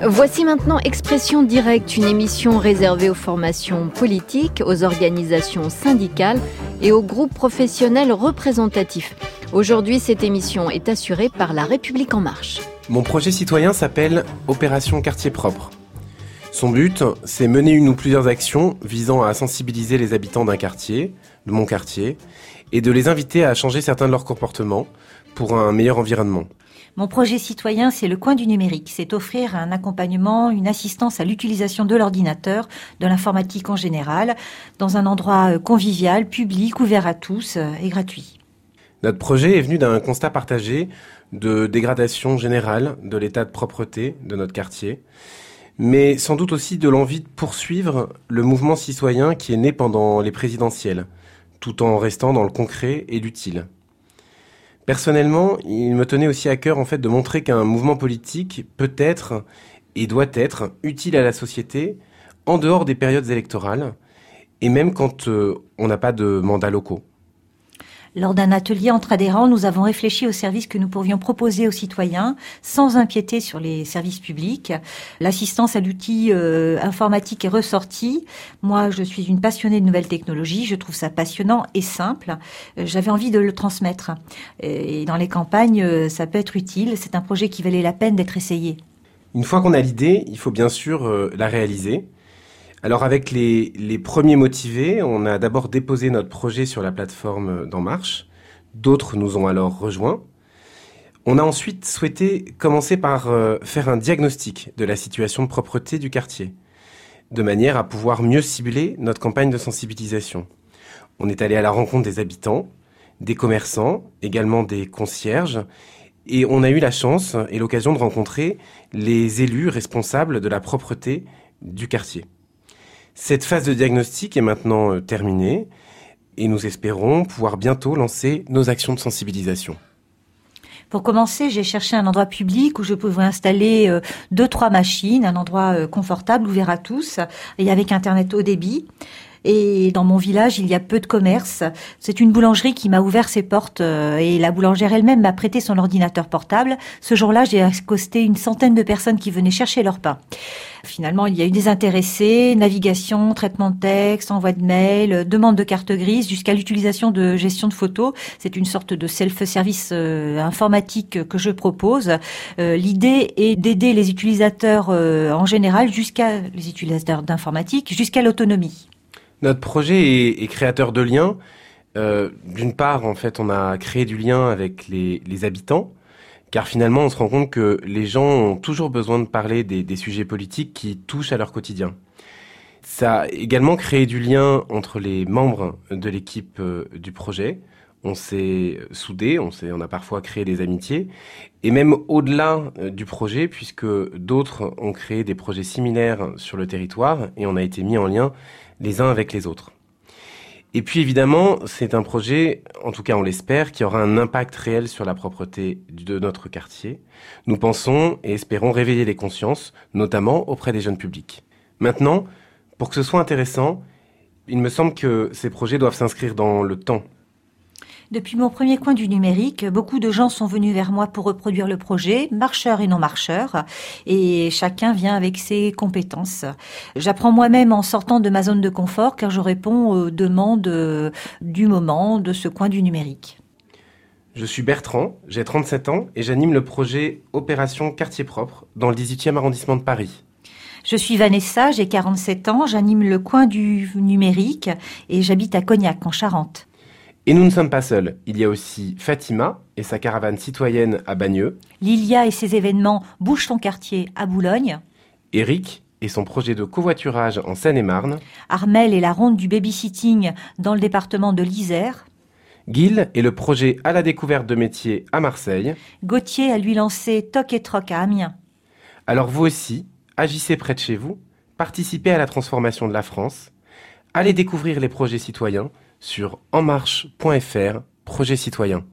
Voici maintenant Expression Directe, une émission réservée aux formations politiques, aux organisations syndicales et aux groupes professionnels représentatifs. Aujourd'hui, cette émission est assurée par La République En Marche. Mon projet citoyen s'appelle Opération Quartier Propre. Son but, c'est mener une ou plusieurs actions visant à sensibiliser les habitants d'un quartier, de mon quartier, et de les inviter à changer certains de leurs comportements pour un meilleur environnement. Mon projet citoyen, c'est le coin du numérique. C'est offrir un accompagnement, une assistance à l'utilisation de l'ordinateur, de l'informatique en général, dans un endroit convivial, public, ouvert à tous et gratuit. Notre projet est venu d'un constat partagé de dégradation générale de l'état de propreté de notre quartier, mais sans doute aussi de l'envie de poursuivre le mouvement citoyen qui est né pendant les présidentielles, tout en restant dans le concret et l'utile. Personnellement, il me tenait aussi à cœur de montrer qu'un mouvement politique peut être et doit être utile à la société en dehors des périodes électorales et même quand on n'a pas de mandats locaux. Lors d'un atelier entre adhérents, nous avons réfléchi aux services que nous pourrions proposer aux citoyens sans empiéter sur les services publics. L'assistance à l'outil informatique est ressortie. Moi, je suis une passionnée de nouvelles technologies. Je trouve ça passionnant et simple. J'avais envie de le transmettre. Et dans les campagnes, ça peut être utile. C'est un projet qui valait la peine d'être essayé. Une fois qu'on a l'idée, il faut bien sûr la réaliser. Alors avec les premiers motivés, on a d'abord déposé notre projet sur la plateforme d'En Marche. D'autres nous ont alors rejoints. On a ensuite souhaité commencer par faire un diagnostic de la situation de propreté du quartier, de manière à pouvoir mieux cibler notre campagne de sensibilisation. On est allé à la rencontre des habitants, des commerçants, également des concierges, et on a eu la chance et l'occasion de rencontrer les élus responsables de la propreté du quartier. Cette phase de diagnostic est maintenant terminée et nous espérons pouvoir bientôt lancer nos actions de sensibilisation. Pour commencer, j'ai cherché un endroit public où je pouvais installer 2-3 machines, un endroit confortable, ouvert à tous et avec Internet haut débit. Et dans mon village, il y a peu de commerce. C'est une boulangerie qui m'a ouvert ses portes et la boulangère elle-même m'a prêté son ordinateur portable. Ce jour-là, j'ai accosté une centaine de personnes qui venaient chercher leur pain. Finalement, il y a eu des intéressés, navigation, traitement de texte, envoi de mail, demande de carte grise, jusqu'à l'utilisation de gestion de photos. C'est une sorte de self-service informatique que je propose. L'idée est d'aider les utilisateurs en général, jusqu'à les utilisateurs d'informatique, jusqu'à l'autonomie. Notre projet est créateur de liens. D'une part, on a créé du lien avec les habitants, car finalement, on se rend compte que les gens ont toujours besoin de parler des sujets politiques qui touchent à leur quotidien. Ça a également créé du lien entre les membres de l'équipe du projet. On s'est soudés, on a parfois créé des amitiés, et même au-delà du projet, puisque d'autres ont créé des projets similaires sur le territoire, et on a été mis en lien les uns avec les autres. Et puis évidemment, c'est un projet, en tout cas on l'espère, qui aura un impact réel sur la propreté de notre quartier. Nous pensons et espérons réveiller les consciences, notamment auprès des jeunes publics. Maintenant, pour que ce soit intéressant, il me semble que ces projets doivent s'inscrire dans le temps. Depuis mon premier coin du numérique, beaucoup de gens sont venus vers moi pour reproduire le projet, marcheurs et non marcheurs, et chacun vient avec ses compétences. J'apprends moi-même en sortant de ma zone de confort, car je réponds aux demandes du moment, de ce coin du numérique. Je suis Bertrand, j'ai 37 ans et j'anime le projet Opération Quartier Propre dans le 18e arrondissement de Paris. Je suis Vanessa, j'ai 47 ans, j'anime le coin du numérique et j'habite à Cognac, en Charente. Et nous ne sommes pas seuls. Il y a aussi Fatima et sa caravane citoyenne à Bagneux. Lilia et ses événements Bouge ton quartier à Boulogne. Eric et son projet de covoiturage en Seine-et-Marne. Armel et la ronde du babysitting dans le département de l'Isère. Gil et le projet à la découverte de métiers à Marseille. Gauthier a lui lancé Toc et Troc à Amiens. Alors vous aussi, agissez près de chez vous, participez à la transformation de la France, allez découvrir les projets citoyens sur enmarche.fr, projet citoyen.